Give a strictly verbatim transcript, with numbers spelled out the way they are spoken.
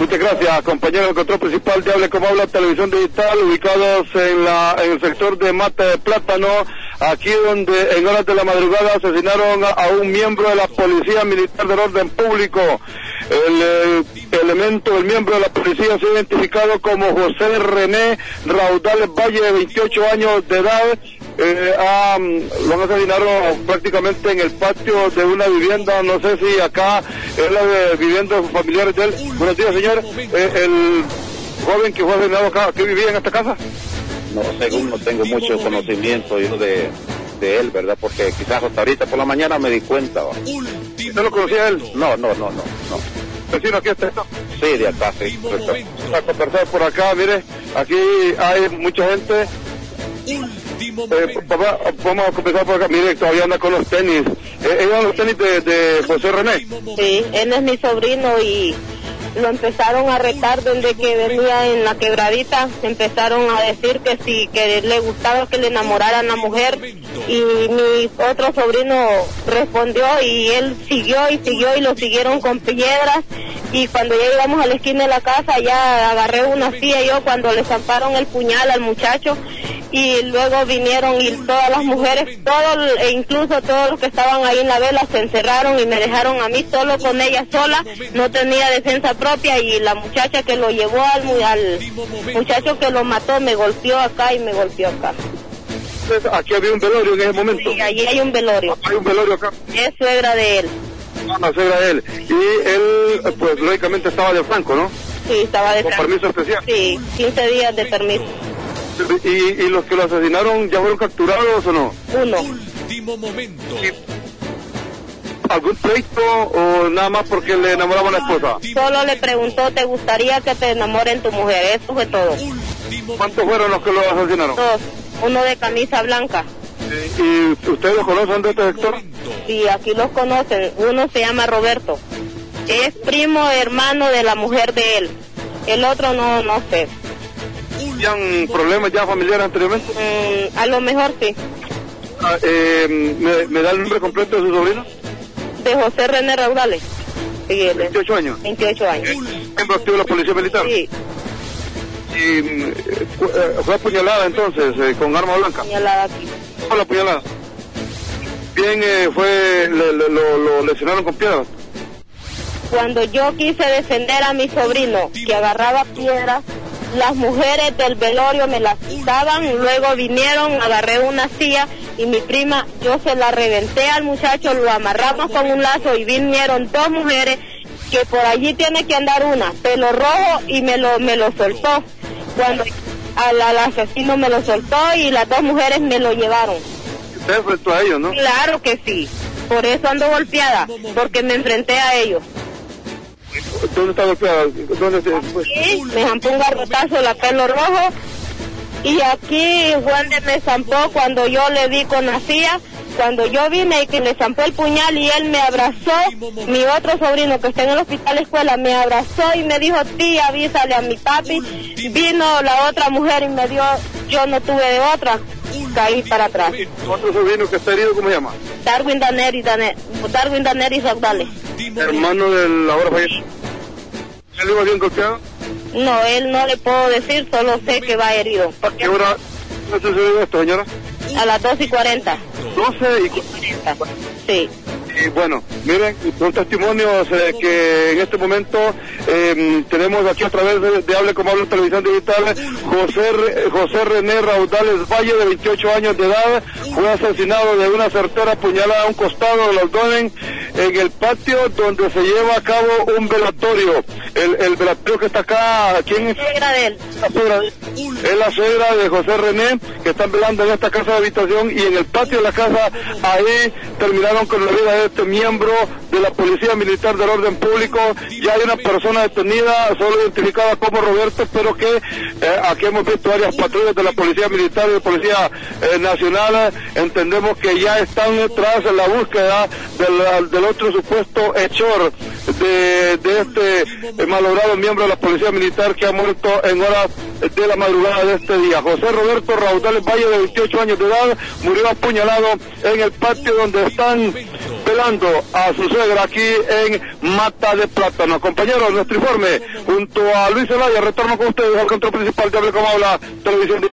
Muchas gracias, compañero del control principal de Hable Como Habla Televisión Digital, ubicados en la en el sector de Mata de Plátano, aquí donde en horas de la madrugada asesinaron a, a un miembro de la Policía Militar del Orden Público. El, el elemento, el miembro de la policía, se ha identificado como José René Raudales Valle, de veintiocho años de edad. Eh, ah, lo han asesinado prácticamente en el patio de una vivienda, no sé si acá es la de vivienda de familiares de él. Buenos días, señor. Eh, el joven que fue asesinado acá, ¿qué vivía en esta casa? No, según no tengo mucho conocimiento yo de, de él, ¿verdad? Porque quizás hasta ahorita por la mañana me di cuenta. ¿Va? ¿Usted lo conocía a él? No, no, no, no, no. ¿Vecino aquí está? Sí, de acá, sí. Para conversar por acá, mire, aquí hay mucha gente. Eh, papá, vamos a comenzar por acá. Mire, todavía anda con los tenis. Eh, ¿Ellos son los tenis de, de José René? Sí, él es mi sobrino y lo empezaron a retar desde que venía en la quebradita. Empezaron a decir que sí, que le gustaba que le enamoraran a la mujer, y mi otro sobrino respondió y él siguió y siguió y lo siguieron con piedras. Y cuando ya llegamos a la esquina de la casa, ya agarré una silla yo cuando le zamparon el puñal al muchacho, y luego vinieron y todas las mujeres, todos, e incluso todos los que estaban ahí en la vela, se encerraron y me dejaron a mí solo con ella sola. No tenía defensa propia, y la muchacha que lo llevó al, al muchacho que lo mató me golpeó acá y me golpeó acá. Aquí había un velorio en ese momento. Sí, allí hay un velorio. Hay un velorio acá. Es suegra de él. Ah, la suegra de él. Y él, pues lógicamente estaba de franco, ¿no? Sí, estaba de franco. ¿Con permiso especial? Sí, quince días de permiso. ¿Y, y los que lo asesinaron ya fueron capturados o no? Uno. Último momento. ¿Y algún pleito o nada más porque le enamoraban a la esposa? Solo le preguntó, ¿te gustaría que te enamoren tu mujer? Eso fue todo. ¿Cuántos fueron los que lo asesinaron? Dos. Uno de camisa blanca. Sí. ¿Y ustedes los conocen de este sector? Sí, aquí los conocen. Uno se llama Roberto. Es primo hermano de la mujer de él. El otro no, no sé. ¿Tenían problemas ya familiares anteriormente? Mm, a lo mejor sí. Ah, eh, ¿me, ¿Me da el nombre completo de su sobrino? De José René Raudales. Sí, él es. veintiocho años. veintiocho años. ¿Miembro activo de la Policía Militar? Sí. ¿Y eh, fue apuñalada entonces eh, con arma blanca? Apuñalada aquí. ¿Fue la apuñalada? Bien, eh, fue, le, le, lo, lo lesionaron con piedras. Cuando yo quise defender a mi sobrino, que agarraba piedras, las mujeres del velorio me las quitaban, luego vinieron, agarré una silla y mi prima, yo se la reventé al muchacho, lo amarramos con un lazo y vinieron dos mujeres, que por allí tiene que andar una, pelo rojo, y me lo, me lo soltó. Cuando al, al asesino me lo soltó y las dos mujeres me lo llevaron. ¿Usted enfrentó a ellos, no? Claro que sí, por eso ando golpeada, porque me enfrenté a ellos. ¿Dónde está golpeada? ¿Dónde se, pues? Sí, me zampó un garrotazo la pelo rojo, y aquí Juan de me zampó cuando yo le di con la silla. Cuando yo vine y que le zampó el puñal y él me abrazó, mi otro sobrino que está en el hospital escuela me abrazó y me dijo, tía, avísale a mi papi. Vino la otra mujer y me dio, yo no tuve de otra, caí para atrás. ¿Otro sobrino que está herido, cómo se llama? Darwin Daneri, Daneri Darwin Daneri Raudales. Hermano del ahora fallecido. ¿Él iba bien golpeado? No, él no le puedo decir, solo sé que va herido. ¿A qué hora no sucedió esto, señora? A las dos y cuarenta. doce y cuarenta. Sí. Y bueno, miren, son testimonios eh, que en este momento eh, tenemos aquí a través de, de Hable Como Habla Televisión Digital. José, José René Raudales Valle, de veintiocho años de edad, fue asesinado de una certera puñalada a un costado del abdomen en el patio donde se lleva a cabo un velatorio. El, el velatorio que está acá, ¿quién es? La suegra de él. La suegra de él. Es la suegra de José René, que están velando en esta casa de habitación, y en el patio de la casa, ahí terminaron con la vida de este miembro de la Policía Militar del Orden Público. Ya hay una persona detenida, solo identificada como Roberto, pero que eh, aquí hemos visto varias patrullas de la Policía Militar y de Policía eh, Nacional. Entendemos que ya están tras la búsqueda del, del otro supuesto hechor de, de este eh, malogrado miembro de la Policía Militar que ha muerto en horas de la madrugada de este día. José Roberto Raudales Valle, de veintiocho años de edad, murió apuñalado en el patio donde están velando a su suegra aquí en Mata de Plátano. Compañeros, nuestro informe junto a Luis Zelaya, retorno con ustedes al control principal de Hable Como Habla Televisión.